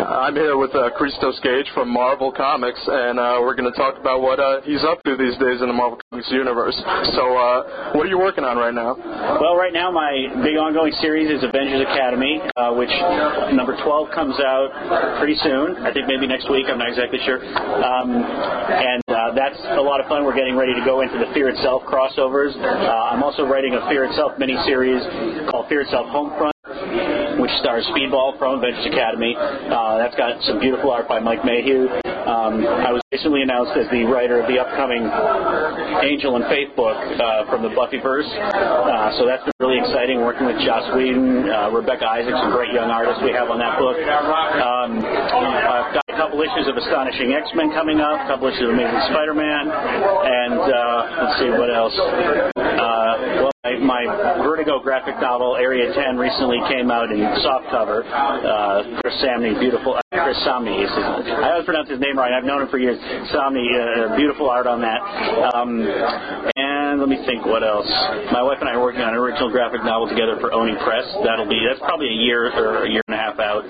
I'm here with Christos Gage from Marvel Comics, and we're going to talk about what he's up to these days in the Marvel Comics universe. So, what are you working on right now? Well, right now my big ongoing series is Avengers Academy, which number 12 comes out pretty soon. I think maybe next week. I'm not exactly sure. That's a lot of fun. We're getting ready to go into the Fear Itself crossovers. I'm also writing a Fear Itself miniseries called Fear Itself Homefront, which stars Speedball from Avengers Academy. That's got some beautiful art by Mike Mayhew. I was recently announced as the writer of the upcoming Angel and Faith book from the Buffyverse. So that's been really exciting, working with Joss Whedon, Rebecca Isaacs, some great young artists we have on that book. I've got a couple issues of Astonishing X-Men coming up, a couple issues of Amazing Spider-Man, and let's see what else. My Vertigo graphic novel, Area 10, recently came out in softcover. Chris Samney, beautiful. Chris Samney. I always pronounce his name right. I've known him for years. Samney, beautiful art on that. And let me think what else. My wife and I are working on an original graphic novel together for Oni Press. That's probably a year or a year and a half out.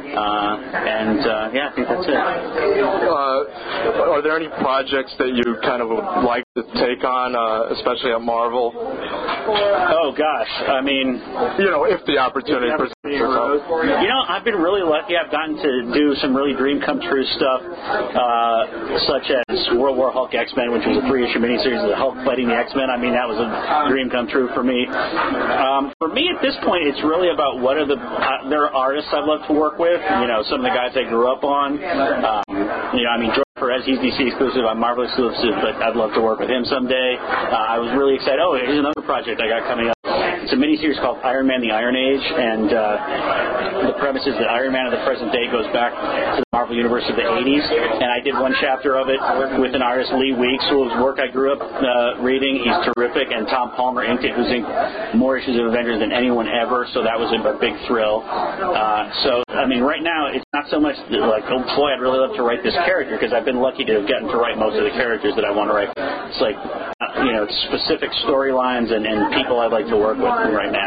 I think that's it. Are there any projects that you kind of would like to take on, especially at Marvel? Oh, gosh. I mean, if the opportunity presents itself. I've been really lucky. I've gotten to do some really dream come true stuff, such as World War Hulk X-Men, which was a 3-issue miniseries of the Hulk fighting the X-Men. I mean, that was a dream come true for me. For me, at this point, it's really about what are there are artists I'd love to work with. Some of the guys I grew up on. Jorge Perez, he's DC exclusive. I'm Marvel exclusive, but I'd love to work with him someday. I was really excited. Oh, here's another project I got coming up. It's a miniseries called Iron Man: The Iron Age, and the premise is that Iron Man of the present day goes back to the Marvel Universe of the 80s, and I did one chapter of it with an artist, Lee Weeks, whose work I grew up reading. He's terrific, and Tom Palmer inked it, who's inked more issues of Avengers than anyone ever, so that was a big thrill. Right now, it's not so much like, oh boy, I'd really love to write this character, because I've been lucky to have gotten to write most of the characters that I want to write. It's like, specific storylines and people I'd like to work with right now.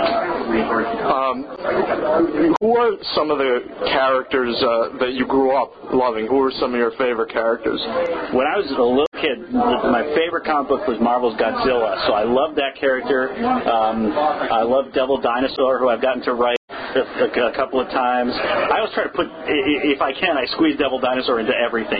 Who are some of the characters that you grew up loving? Who are some of your favorite characters? When I was a little kid, my favorite comic book was Marvel's Godzilla, so I loved that character. I love Devil Dinosaur, who I've gotten to write a couple of times. I always try to put, if I can, I squeeze Devil Dinosaur into everything.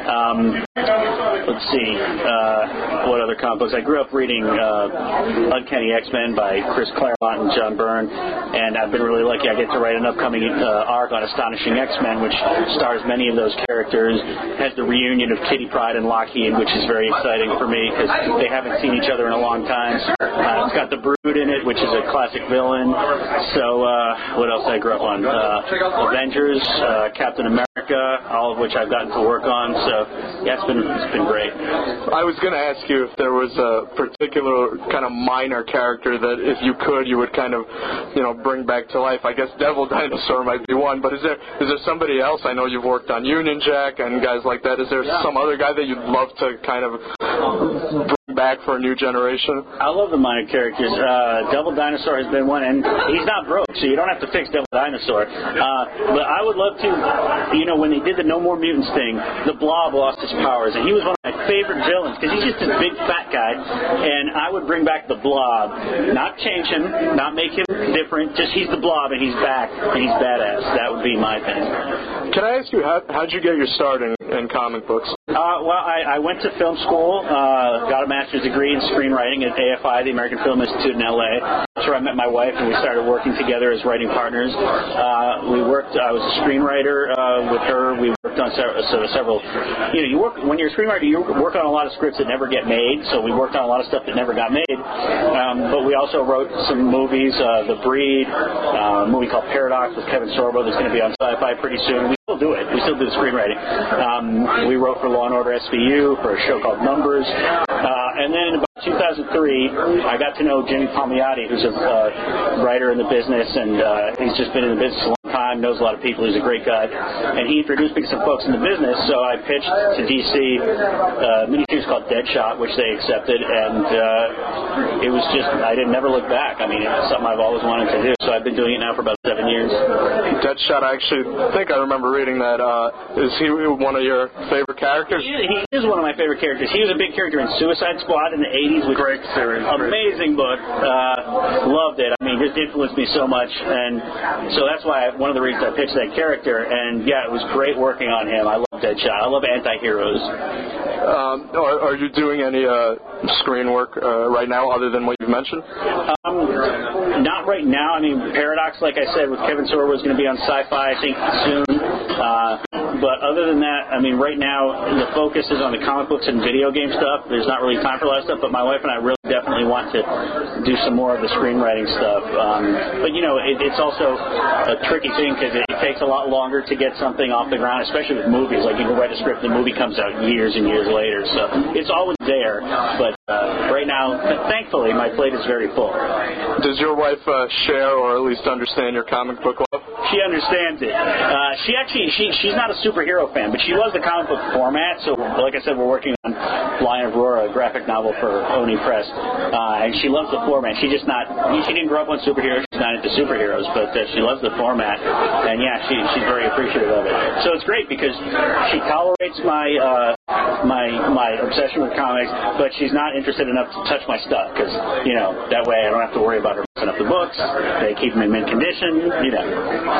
Let's see, what other comic books? I grew up reading Uncanny X-Men by Chris Claremont and John Byrne, and I've been really lucky. I get to write an upcoming arc on Astonishing X-Men, which stars many of those characters, has the reunion of Kitty Pryde and Lockheed, which is very exciting for me, because they haven't seen each other in a long time. It's got the Brood in it, which is a classic villain. So, what else I grew up on? Avengers, Captain America, all of which I've gotten to work on. So, yeah, it's been great. I was going to ask you if there was a particular kind of minor character that, if you could, you would kind of, bring back to life. I guess Devil Dinosaur might be one, but is there somebody else? I know you've worked on Union Jack and guys like that. Is there some other guy that you'd love to kind of bring back for a new generation? I love the minor characters. Devil Dinosaur has been one, and he's not broke, so you don't have to fix Devil Dinosaur. But I would love to, when they did the No More Mutants thing, the Blob lost his powers, and he was one of my favorite villains, because he's just a big fat guy, and I would bring back the Blob, not change him, not make him different, just he's the Blob, and he's back, and he's badass. That would be my thing. Can I ask you, how'd you get your start in comic books? I went to film school, got a master's degree in screenwriting at AFI, the American Film Institute in LA. That's where I met my wife, and we started working together as writing partners. I was a screenwriter with her. We worked on several. When you're a screenwriter, you work on a lot of scripts that never get made. So we worked on a lot of stuff that never got made. But we also wrote some movies. The Breed, a movie called Paradox with Kevin Sorbo that's going to be on Sci-Fi pretty soon. We still do it. We still do the screenwriting. We wrote for Law & Order SVU for a show called Numbers. And then in about 2003, I got to know Jimmy Palmiotti, who's a writer in the business, and he's just been in the business a long time, knows a lot of people. He's a great guy. And he introduced me to some folks in the business, so I pitched to DC a miniseries called Deadshot, which they accepted, and it was just, I didn't never look back. I mean, it's something I've always wanted to do. So I've been doing it now for about 7 years. Deadshot, I actually think I remember reading that. Is he one of your favorite characters? He is one of my favorite characters. He was a big character in Suicide Squad in the 80s. Which Great series. Amazing book. Loved it. I mean, just influenced me so much. And so that's why one of the reasons I pitched that character. And, yeah, it was great working on him. I love Deadshot. I love anti-heroes. Are you doing any screen work right now other than what you've mentioned? Not right now. I mean, Paradox, like I said, with Kevin Sorbo is going to be on Sci-Fi, I think, soon. But other than that, I mean, right now the focus is on the comic books and video game stuff. There's not really time for a lot of stuff, but my wife and I really definitely want to do some more of the screenwriting stuff. But, you know, it's also a tricky thing because it takes a lot longer to get something off the ground, especially with movies. Like, you can write a script, the movie comes out years and years later. So it's always there. But right now, thankfully, my plate is very full. Does your wife share or at least understand your comic book love? She understands it. She's not a superhero fan, but she loves the comic book format. So, like I said, we're working on Flying Aurora, a graphic novel for Oni Press, and she loves the format. She didn't grow up on superheroes. She's not into superheroes, but she loves the format, and yeah, she's very appreciative of it. So it's great because she tolerates my obsession with comics, but she's not interested enough to touch my stuff because, you know, that way I don't have to worry about her messing up the books. They keep them in mint condition, you know.